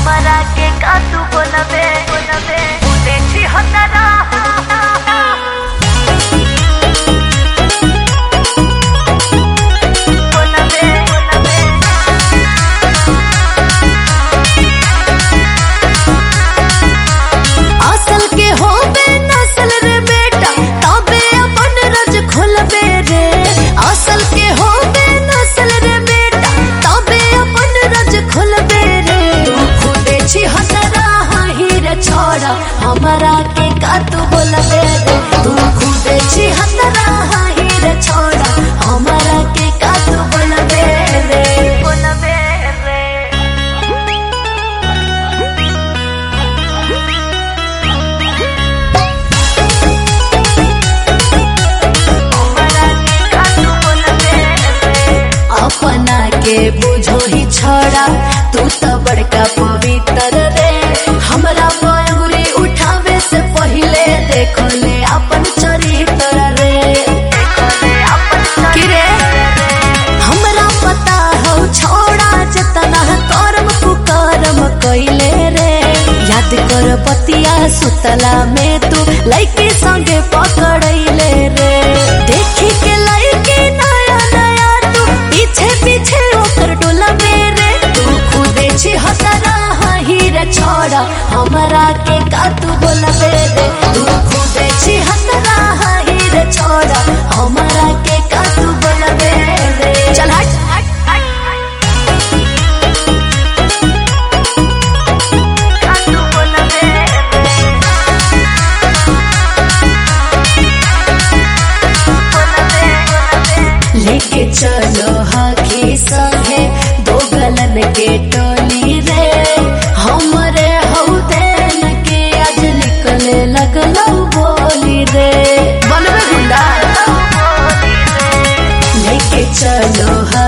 हमरा के का तू बोलबे बोलबे छी हतरा असल के होबे नस्ल रे बेटा तबे अपन रज खोलबे रे। असल के होबे नस्ल रे बेटा तबे अपन रज खोलबे रे। तू खुदे छी हतरा हाही रे छोड़ा हमरा के का तू बोलबे रे। तू खुदे छी हतरा हाही रे छोड़ा हमरा के का तू बोलबे रे बोलबे रे। अपना के बुझो ही छोड़ा तू तो बड़का पवित्र रे। हमरा अंगुली उठावे से पहले देखो ले अपन चरित्र रे। कि रे हमरा पता हो छोड़ा जतना कर्म कुकर्म कइले रे। याद कर पतिया सुतला में तू लइके संगे पकड़ैले रे। देखी के लइके नया नया तू पीछे पीछे ओकर डोला मेरे। तू खुदे छी हतरा हाही रे छोड़ा हमरा के का तू बोलबे रे। तू खुदे छी हतरा हाही रे छोड़ा हमरा के का तू बोलबे रे। चल हट लेके चलो हाखी संगे दो गलन के टोली रे। हमरे हौदेन के आज निकले लगलो बोली रे। बनवे गुंडा लेके चलो